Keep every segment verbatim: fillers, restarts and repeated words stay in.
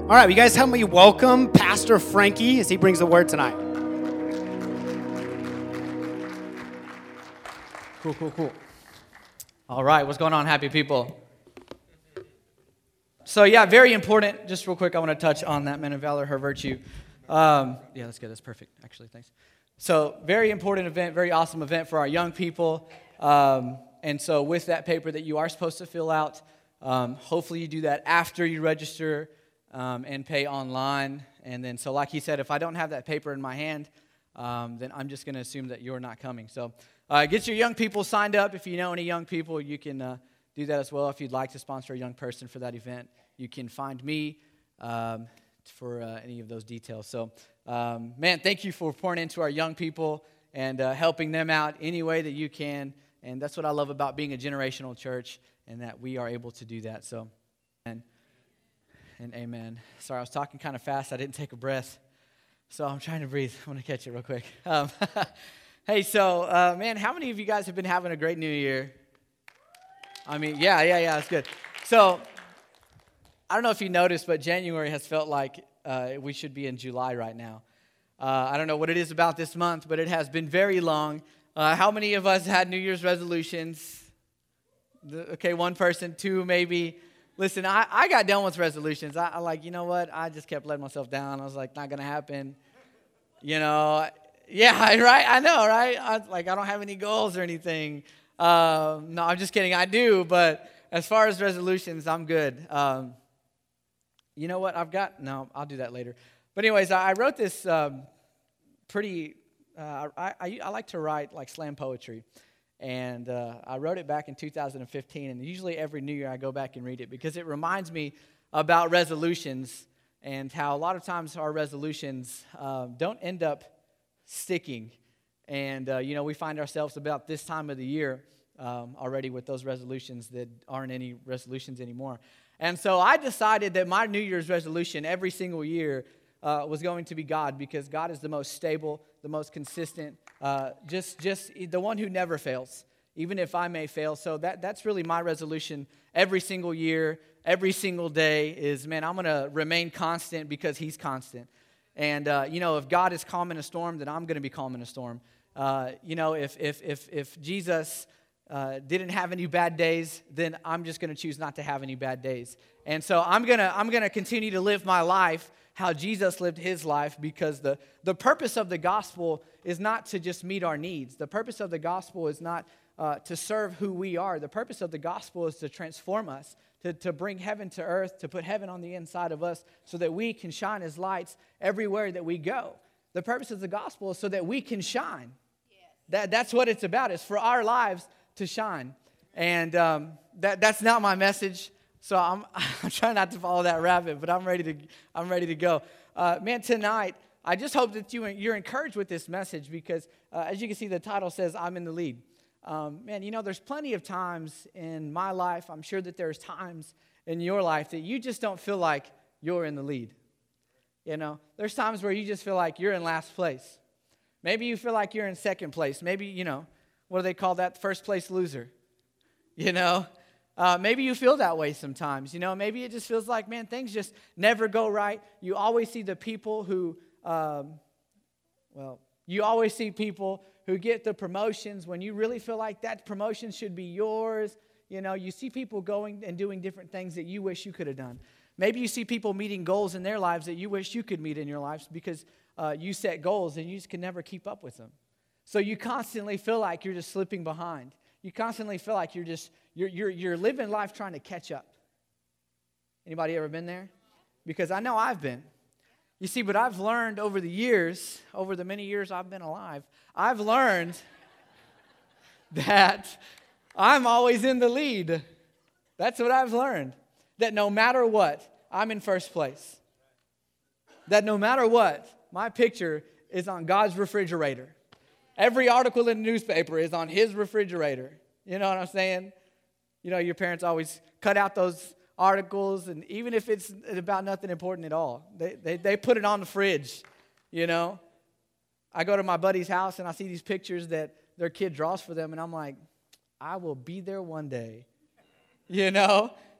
All right, you guys help me welcome Pastor Frankie as he brings the word tonight. Cool, cool, cool. All right, what's going on, happy people? So yeah, very important. Just real quick, I want to touch on that men of valor, her virtue. Um, yeah, that's good. That's perfect, actually. Thanks. So very important event, very awesome event for our young people. Um, and so with that paper that you are supposed to fill out, um, hopefully you do that after you register um, and pay online. And then, so like he said, if I don't have that paper in my hand, um, then I'm just going to assume that you're not coming. So uh, get your young people signed up. If you know any young people, you can uh, do that as well. If you'd like to sponsor a young person for that event, you can find me um, for uh, any of those details. So, um, man, thank you for pouring into our young people and uh, helping them out any way that you can. And that's what I love about being a generational church, and that we are able to do that. So, and, and amen. Sorry, I was talking kind of fast. I didn't take a breath. So I'm trying to breathe. I'm going to catch it real quick. Um, hey, so, uh, man, how many of you guys have been having a great new year? I mean, yeah, yeah, yeah, that's good. So, I don't know if you noticed, but January has felt like uh, we should be in July right now. Uh, I don't know what it is about this month, but it has been very long. Uh, how many of us had New Year's resolutions? The, okay, one person, two maybe. Listen, I, I got done with resolutions. I, I like, you know what? I just kept letting myself down. I was like, not going to happen. You know, yeah, right? I know, right? I, like, I don't have any goals or anything. Um, no, I'm just kidding. I do, but as far as resolutions, I'm good. Um, you know what? I've got, no, I'll do that later. But anyways, I, I wrote this um, pretty, uh, I, I, I like to write like slam poetry. And uh, I wrote it back in two thousand fifteen, and usually every New Year I go back and read it because it reminds me about resolutions and how a lot of times our resolutions um, don't end up sticking. And, uh, you know, we find ourselves about this time of the year um, already with those resolutions that aren't any resolutions anymore. And so I decided that my New Year's resolution every single year uh, was going to be God, because God is the most stable, the most consistent, uh, just just the one who never fails, even if I may fail. So that that's really my resolution every single year, every single day is, man, I'm going to remain constant because he's constant. And, uh, you know, if God is calm in a storm, then I'm going to be calm in a storm. Uh, you know, if if if if Jesus uh, didn't have any bad days, then I'm just going to choose not to have any bad days. And so I'm gonna I'm gonna continue to live my life how Jesus lived his life, because the, the purpose of the gospel is not to just meet our needs. The purpose of the gospel is not uh, to serve who we are. The purpose of the gospel is to transform us, to, to bring heaven to earth, to put heaven on the inside of us so that we can shine as lights everywhere that we go. The purpose of the gospel is so that we can shine. Yes. That, that's what it's about. It's for our lives to shine. And um, that, that's not my message. So I'm I'm trying not to follow that rabbit, but I'm ready to I'm ready to go. Uh, man, tonight I just hope that you you're encouraged with this message, because uh, as you can see, the title says I'm in the lead. Um, man, you know, there's plenty of times in my life. I'm sure that there's times in your life that you just don't feel like you're in the lead. You know, there's times where you just feel like you're in last place. Maybe you feel like you're in second place. Maybe, you know, what do they call that? First place loser. You know. Uh, maybe you feel that way sometimes, you know. Maybe it just feels like, man, things just never go right. You always see the people who, um, well, you always see people who get the promotions when you really feel like that promotion should be yours. You know, you see people going and doing different things that you wish you could have done. Maybe you see people meeting goals in their lives that you wish you could meet in your lives, because uh, you set goals and you just can never keep up with them. So you constantly feel like you're just slipping behind. You constantly feel like you're just, you're, you're, you're living life trying to catch up. Anybody ever been there? Because I know I've been. You see, but I've learned over the years, over the many years I've been alive, I've learned that I'm always in the lead. That's what I've learned. That no matter what, I'm in first place. That no matter what, my picture is on God's refrigerator. Every article in the newspaper is on his refrigerator. You know what I'm saying? You know, your parents always cut out those articles, and even if it's about nothing important at all, they, they, they put it on the fridge, you know. I go to my buddy's house, and I see these pictures that their kid draws for them, and I'm like, I will be there one day, you know.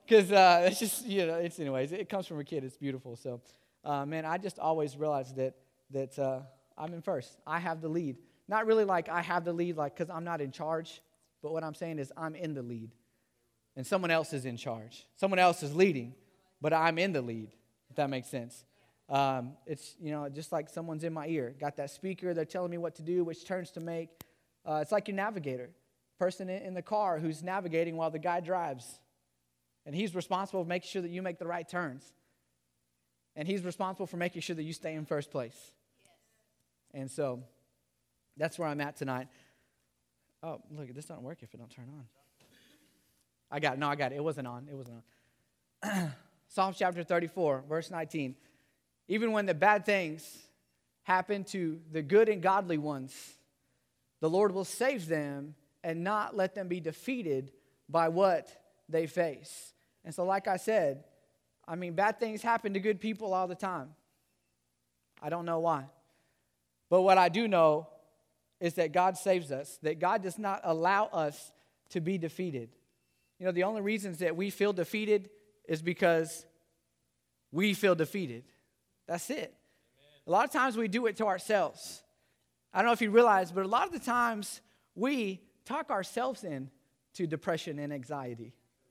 Because uh, it's just, you know, it's anyways, it comes from a kid. It's beautiful. So, uh, man, I just always realized that that uh, I'm in first. I have the lead. Not really like I have the lead, like because I'm not in charge. But what I'm saying is I'm in the lead. And someone else is in charge. Someone else is leading, but I'm in the lead, if that makes sense. Um, it's, you know, just like someone's in my ear. Got that speaker. They're telling me what to do, which turns to make. Uh, it's like your navigator. Person in, in the car who's navigating while the guy drives. And he's responsible for making sure that you make the right turns. And he's responsible for making sure that you stay in first place. Yes. And so that's where I'm at tonight. Oh, look, this doesn't work if it don't turn on. I got it. No, I got it. It wasn't on. It wasn't on. Psalms chapter thirty-four, verse nineteen. Even when the bad things happen to the good and godly ones, the Lord will save them and not let them be defeated by what they face. And so like I said, I mean, bad things happen to good people all the time. I don't know why. But what I do know is that God saves us, that God does not allow us to be defeated. You know, the only reasons that we feel defeated is because we feel defeated. That's it. Amen. A lot of times we do it to ourselves. I don't know if you realize, but a lot of the times we talk ourselves into depression and anxiety.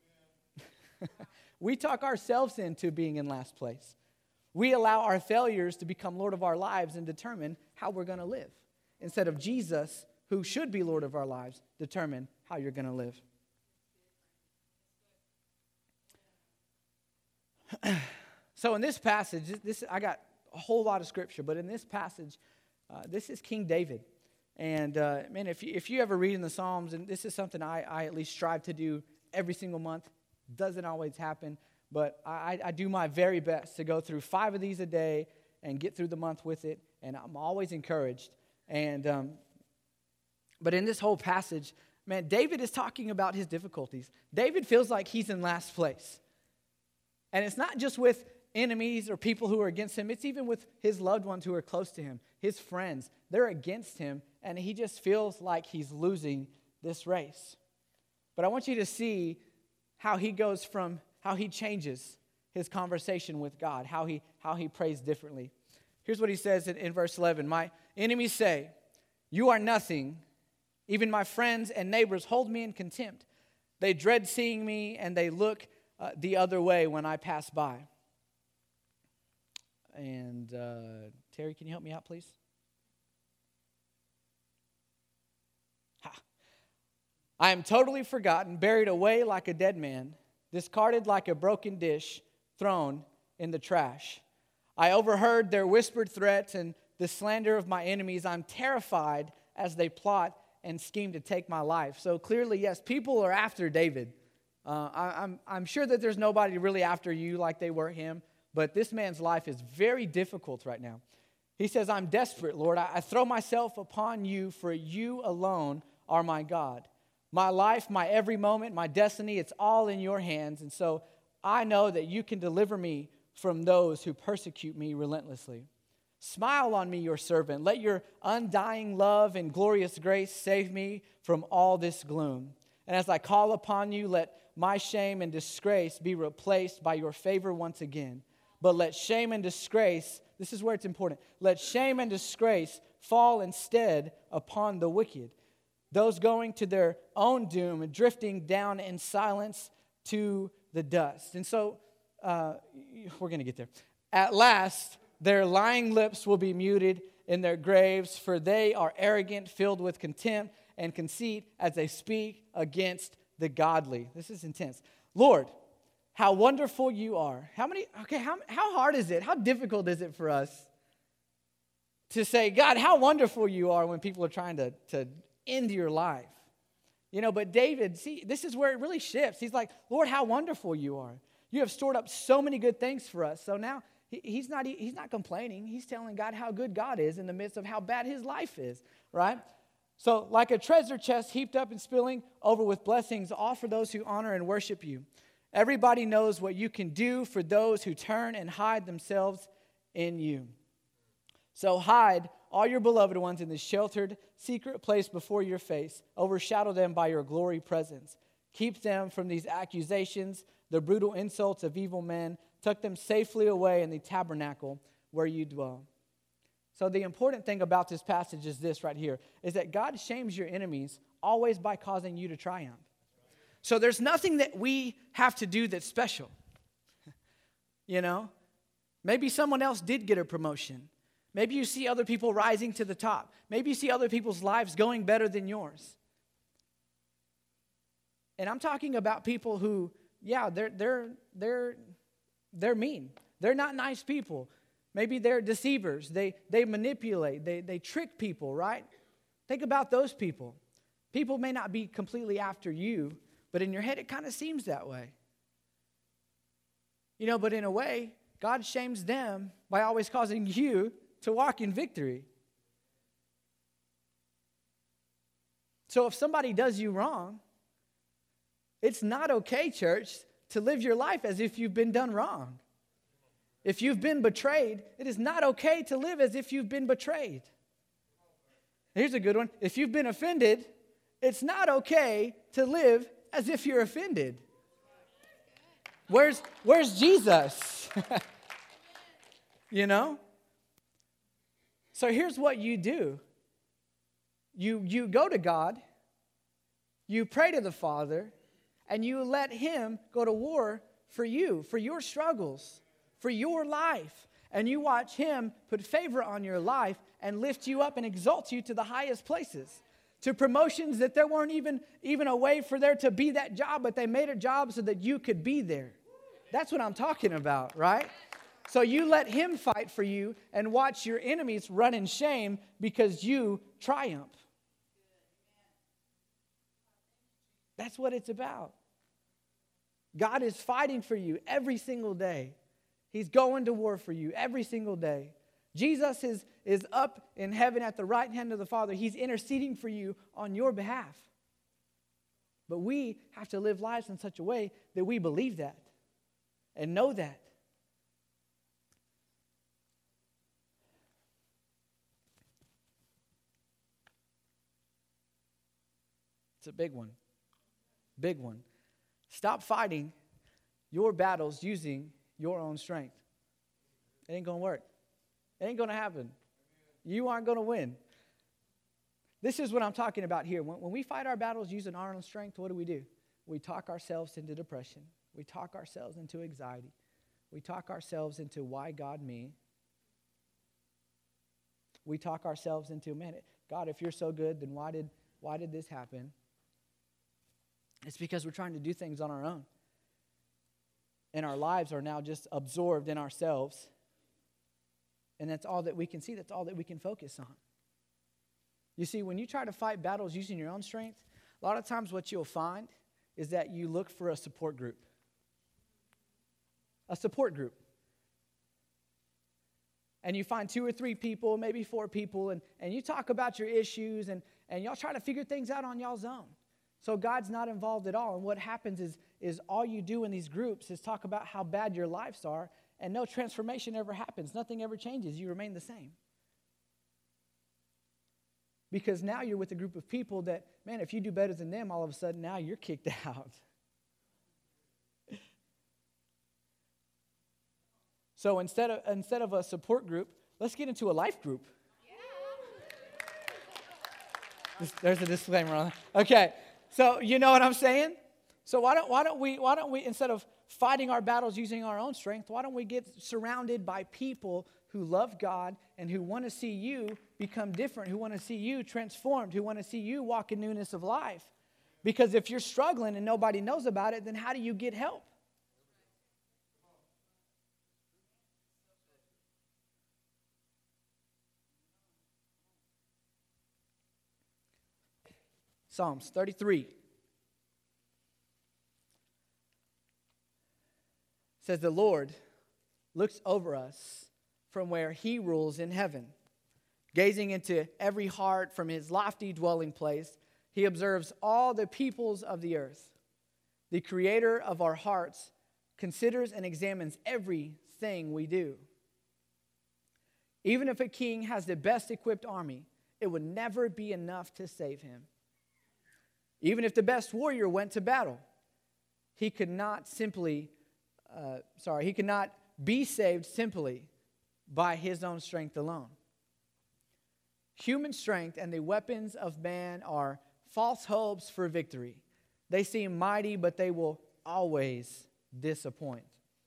We talk ourselves into being in last place. We allow our failures to become Lord of our lives and determine how we're going to live, instead of Jesus, who should be Lord of our lives, determine how you're going to live. So in this passage, this I got a whole lot of scripture, but in this passage, uh, this is King David. And, uh, man, if you, if you ever read in the Psalms, and this is something I, I at least strive to do every single month, doesn't always happen, but I, I do my very best to go through five of these a day and get through the month with it, and I'm always encouraged. And um, but in this whole passage, man, David is talking about his difficulties. David feels like he's in last place. And it's not just with enemies or people who are against him. It's even with his loved ones who are close to him, his friends. They're against him, and he just feels like he's losing this race. But I want you to see how he goes from, how he changes his conversation with God, how he, how he prays differently. Here's what he says in, in verse eleven. My enemies say, you are nothing. Even my friends and neighbors hold me in contempt. They dread seeing me, and they look uh, the other way when I pass by. And uh, Terry, can you help me out, please? Ha. I am totally forgotten, buried away like a dead man, discarded like a broken dish, thrown in the trash. I overheard their whispered threats and the slander of my enemies. I'm terrified as they plot and scheme to take my life. So clearly, yes, people are after David. Uh, I, I'm, I'm sure that there's nobody really after you like they were him, but this man's life is very difficult right now. He says, I'm desperate, Lord. I, I throw myself upon you, for you alone are my God. My life, my every moment, my destiny, it's all in your hands. And so I know that you can deliver me from those who persecute me relentlessly. Smile on me, your servant. Let your undying love and glorious grace save me from all this gloom. And as I call upon you, let my shame and disgrace be replaced by your favor once again. But let shame and disgrace, this is where it's important, let shame and disgrace fall instead upon the wicked, those going to their own doom and drifting down in silence to the dust. And so, uh, we're going to get there. At last, their lying lips will be muted in their graves, for they are arrogant, filled with contempt and conceit as they speak against the godly. This is intense. Lord, how wonderful you are. How many, okay, how, how hard is it? How difficult is it for us to say, God, how wonderful you are when people are trying to, to end your life? You know, but David, see, this is where it really shifts. He's like, Lord, how wonderful you are. You have stored up so many good things for us. So now he, he's not he's not complaining. He's telling God how good God is in the midst of how bad his life is, right? So like a treasure chest heaped up and spilling over with blessings, all for those who honor and worship you. Everybody knows what you can do for those who turn and hide themselves in you. So hide all your beloved ones in the sheltered, secret place before your face. Overshadow them by your glory presence. Keep them from these accusations, the brutal insults of evil men. Tuck them safely away in the tabernacle where you dwell. So the important thing about this passage is this right here, is that God shames your enemies always by causing you to triumph. So there's nothing that we have to do that's special. You know, maybe someone else did get a promotion. Maybe you see other people rising to the top. Maybe you see other people's lives going better than yours. And I'm talking about people who, yeah, they're they're they're they're mean. They're not nice people. Maybe they're deceivers. They they manipulate. They they trick people, right? Think about those people. People may not be completely after you, but in your head it kind of seems that way. You know, but in a way, God shames them by always causing you to walk in victory. So if somebody does you wrong, it's not okay, church, to live your life as if you've been done wrong. If you've been betrayed, it is not okay to live as if you've been betrayed. Here's a good one. If you've been offended, it's not okay to live as if you're offended. Where's, where's Jesus? You know? So here's what you do. You, you go to God, you pray to the Father, and you let Him go to war for you, for your struggles, for your life. And you watch Him put favor on your life and lift you up and exalt you to the highest places, to promotions that there weren't even, even a way for there to be that job, but they made a job so that you could be there. That's what I'm talking about, right? So you let Him fight for you and watch your enemies run in shame because you triumph. That's what it's about. God is fighting for you every single day. He's going to war for you every single day. Jesus is, is up in heaven at the right hand of the Father. He's interceding for you on your behalf. But we have to live lives in such a way that we believe that and know that. It's a big one. Big one. Stop fighting your battles using your own strength. It ain't going to work. It ain't going to happen. You aren't going to win. This is what I'm talking about here. When, when we fight our battles using our own strength, what do we do? We talk ourselves into depression. We talk ourselves into anxiety. We talk ourselves into why God me. We talk ourselves into, man, God, if you're so good, then why did why did this happen? It's because we're trying to do things on our own. And our lives are now just absorbed in ourselves. And that's all that we can see. That's all that we can focus on. You see, when you try to fight battles using your own strength, a lot of times what you'll find is that you look for a support group. A support group. And you find two or three people, maybe four people, and, and you talk about your issues, and, and y'all try to figure things out on y'all's own. So God's not involved at all. And what happens is, is all you do in these groups is talk about how bad your lives are, and no transformation ever happens. Nothing ever changes. You remain the same. Because now you're with a group of people that, man, if you do better than them, all of a sudden now you're kicked out. So instead of, instead of a support group, let's get into a life group. Yeah. There's a disclaimer on that. Okay. So you know what I'm saying? So why don't why don't we why don't we instead of fighting our battles using our own strength, why don't we get surrounded by people who love God and who want to see you become different, who want to see you transformed, who want to see you walk in newness of life? Because if you're struggling and nobody knows about it, then how do you get help? Psalms thirty-three says, the Lord looks over us from where He rules in heaven. Gazing into every heart from His lofty dwelling place, He observes all the peoples of the earth. The Creator of our hearts considers and examines everything we do. Even if a king has the best equipped army, it would never be enough to save him. Even if the best warrior went to battle, he could not simply, uh, sorry, he could not be saved simply by his own strength alone. Human strength and the weapons of man are false hopes for victory. They seem mighty, but they will always disappoint.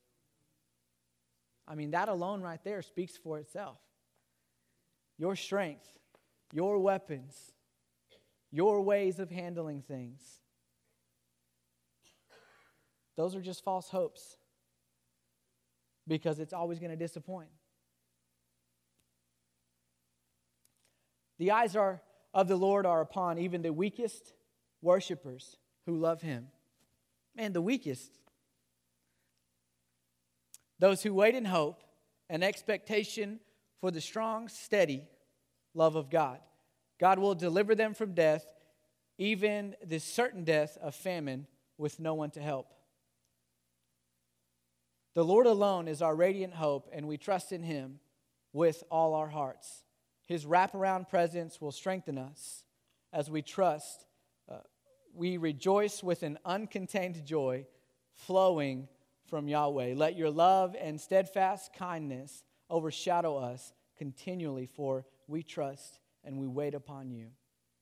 I mean, that alone right there speaks for itself. Your strength, your weapons, your ways of handling things, those are just false hopes because it's always going to disappoint. The eyes are of the Lord are upon even the weakest worshipers who love him. Man, the weakest. Those who wait in hope and expectation for the strong, steady love of God. God will deliver them from death, even the certain death of famine with no one to help. The Lord alone is our radiant hope, and we trust in him with all our hearts. His wraparound presence will strengthen us as we trust. Uh, we rejoice with an uncontained joy flowing from Yahweh. Let your love and steadfast kindness overshadow us continually, for we trust and we wait upon you.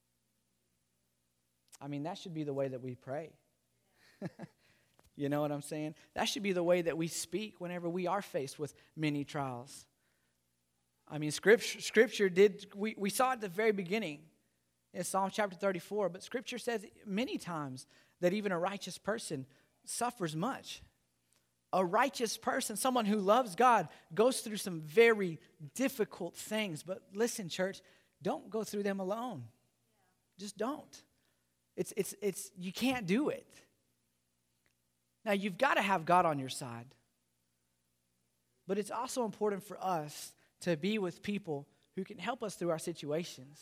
I mean, that should be the way that we pray. You know what I'm saying? That should be the way that we speak whenever we are faced with many trials. I mean, Scripture, scripture did, we, we saw at the very beginning in Psalm chapter thirty-four, but Scripture says many times that even a righteous person suffers much. A righteous person, someone who loves God, goes through some very difficult things. But listen, church, don't go through them alone. Just don't. It's, it's, it's, you can't do it. Now, you've got to have God on your side. But it's also important for us to be with people who can help us through our situations.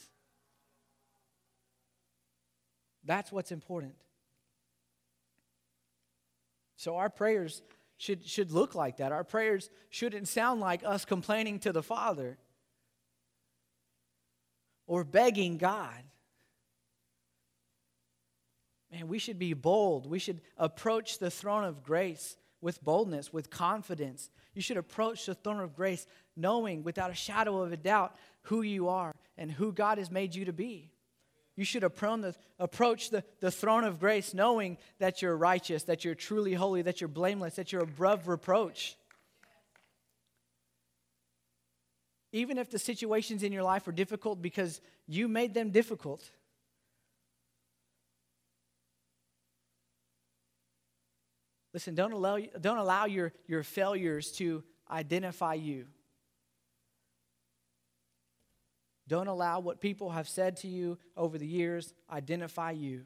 That's what's important. So our prayers should, should look like that. Our prayers shouldn't sound like us complaining to the Father or begging God. Man, we should be bold. We should approach the throne of grace with boldness, with confidence. You should approach the throne of grace knowing without a shadow of a doubt who you are and who God has made you to be. You should approach the, the throne of grace knowing that you're righteous, that you're truly holy, that you're blameless, that you're above reproach. Even if the situations in your life are difficult because you made them difficult. Listen, don't allow, don't allow your, your failures to identify you. Don't allow what people have said to you over the years identify you.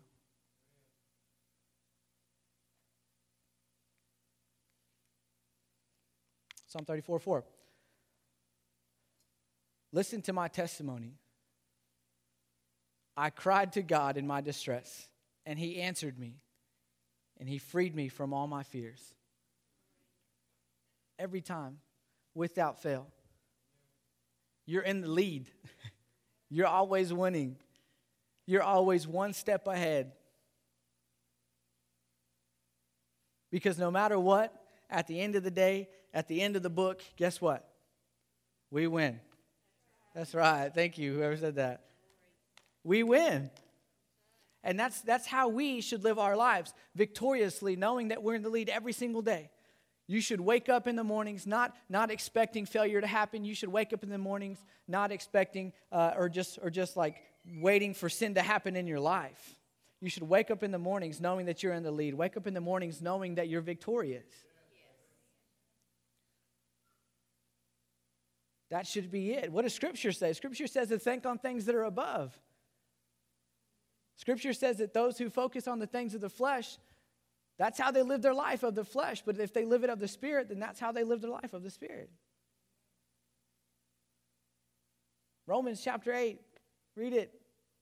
Psalm thirty-four four. Listen to my testimony. I cried to God in my distress, and he answered me. And he freed me from all my fears. Every time, without fail. You're in the lead. You're always winning. You're always one step ahead. Because no matter what, at the end of the day, at the end of the book, guess what? We win. That's right. Thank you, whoever said that. We win. And that's that's how we should live our lives, victoriously, knowing that we're in the lead every single day. You should wake up in the mornings not, not expecting failure to happen. You should wake up in the mornings not expecting uh, or just or just like waiting for sin to happen in your life. You should wake up in the mornings knowing that you're in the lead. Wake up in the mornings knowing that you're victorious. That should be it. What does Scripture say? Scripture says to think on things that are above. Scripture says that those who focus on the things of the flesh, that's how they live their life of the flesh. But if they live it of the Spirit, then that's how they live their life of the Spirit. Romans chapter eight, read it.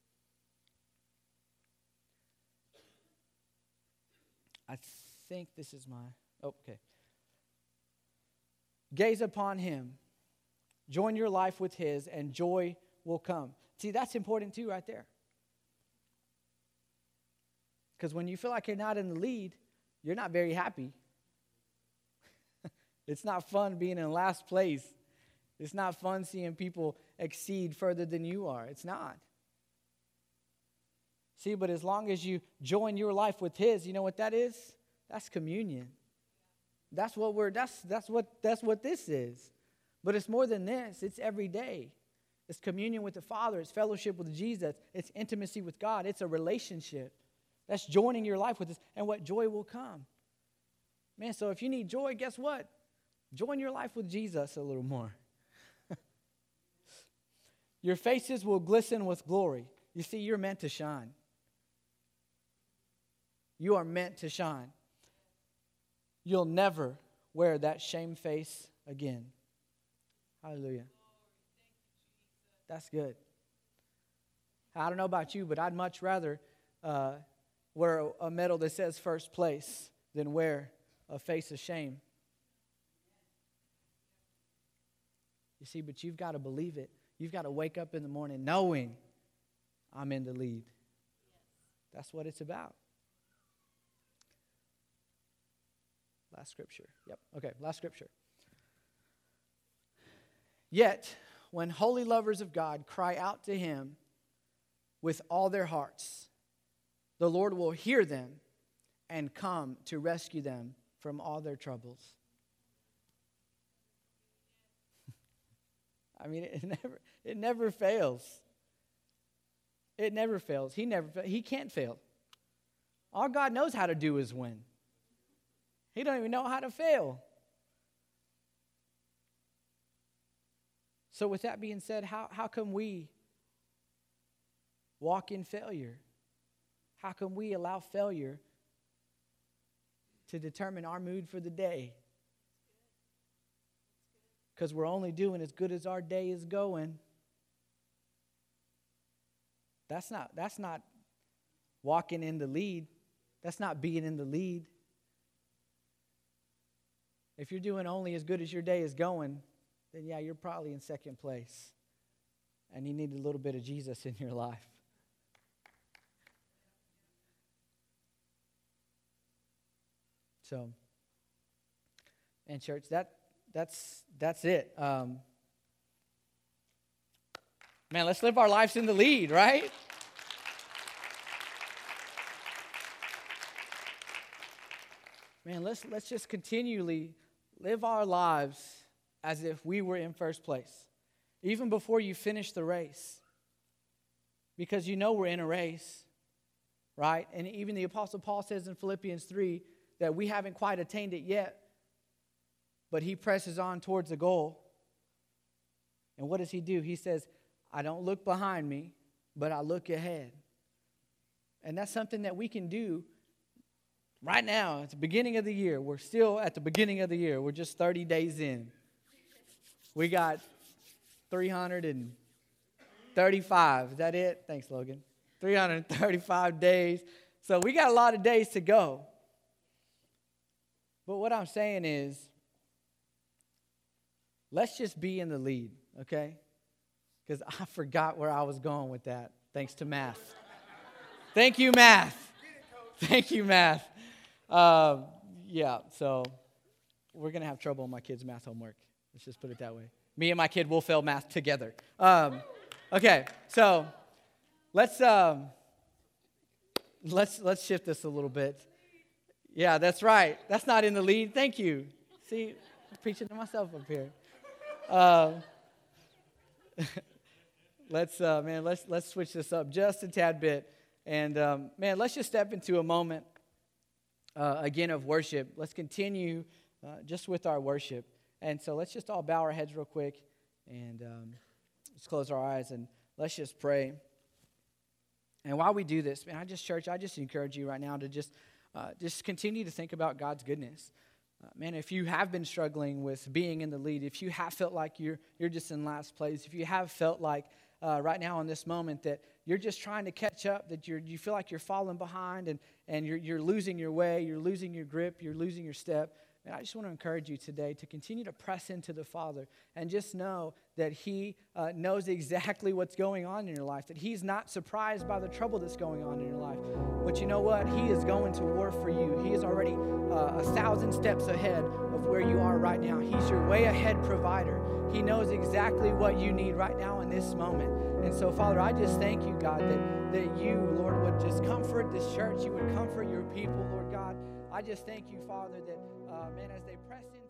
I think this is my, oh, okay. Gaze upon him, join your life with his, and joy will come. See, that's important too right there. Because when you feel like you're not in the lead, you're not very happy. It's not fun being in last place. It's not fun seeing people exceed further than you are. It's not. See, but as long as you join your life with His, you know what that is? That's communion. That's what we're that's that's what that's what this is. But it's more than this. It's every day. It's communion with the Father. It's fellowship with Jesus. It's intimacy with God. It's a relationship. That's joining your life with this. And what joy will come. Man, so if you need joy, guess what? Join your life with Jesus a little more. Your faces will glisten with glory. You see, you're meant to shine. You are meant to shine. You'll never wear that shame face again. Hallelujah. That's good. I don't know about you, but I'd much rather uh, wear a medal that says first place than wear a face of shame. You see, but you've got to believe it. You've got to wake up in the morning knowing I'm in the lead. That's what it's about. Last scripture. Yep. Okay, last scripture. Yet, when holy lovers of God cry out to Him with all their hearts, the Lord will hear them and come to rescue them from all their troubles. I mean, it never it never fails. It never fails. He never he can't fail. All God knows how to do is win. He don't even know how to fail. So with that being said, how, how come we walk in failure? How come we allow failure to determine our mood for the day? Because we're only doing as good as our day is going. That's not, that's not walking in the lead. That's not being in the lead. If you're doing only as good as your day is going, then yeah, you're probably in second place. And you need a little bit of Jesus in your life. So, and church, that that's that's it. Um, man, let's live our lives in the lead, right? Man, let's let's just continually live our lives as if we were in first place, even before you finish the race. Because you know we're in a race, right? And even the Apostle Paul says in Philippians three that we haven't quite attained it yet, but he presses on towards the goal. And what does he do? He says, I don't look behind me, but I look ahead. And that's something that we can do right now at the beginning of the year. We're still at the beginning of the year. We're just thirty days in. We got three hundred thirty-five. Is that it? Thanks, Logan. three hundred thirty-five days. So we got a lot of days to go. But what I'm saying is, let's just be in the lead, okay? Because I forgot where I was going with that, thanks to math. Thank you, math. Thank you, math. Um, yeah, so we're going to have trouble on my kids' math homework. Let's just put it that way. Me and my kid will fail math together. Um, okay, so let's um, let's let's shift this a little bit. Yeah, that's right. That's not in the lead. Thank you. See, I'm preaching to myself up here. Uh, let's uh, man, let's let's switch this up just a tad bit, and um, man, let's just step into a moment uh, again of worship. Let's continue uh, just with our worship. And so let's just all bow our heads real quick and um, just close our eyes and let's just pray. And while we do this, man, I just, church, I just encourage you right now to just uh, just continue to think about God's goodness. Uh, man, if you have been struggling with being in the lead, if you have felt like you're you're just in last place, if you have felt like uh, right now in this moment that you're just trying to catch up, that you're you feel like you're falling behind and, and you're you're losing your way, you're losing your grip, you're losing your step, And I just want to encourage you today to continue to press into the Father and just know that He uh, knows exactly what's going on in your life, that He's not surprised by the trouble that's going on in your life. But you know what? He is going to war for you. He is already uh, a thousand steps ahead of where you are right now. He's your way ahead provider. He knows exactly what you need right now in this moment. And so, Father, I just thank you, God, that, that you, Lord, would just comfort this church. You would comfort your people, Lord God. I just thank you, Father, that, uh, man, as they press in.